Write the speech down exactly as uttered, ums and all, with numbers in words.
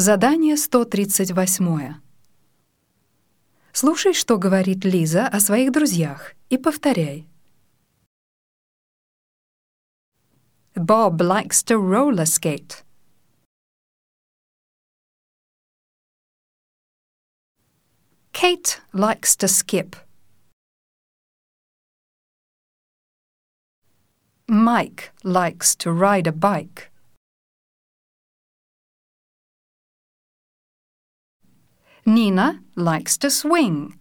Задание сто тридцать восемь. Слушай, что говорит Лиза о своих друзьях, и повторяй. Bob likes to roller skate. Kate likes to skip. Mike likes to ride a bike. Nina likes to swing.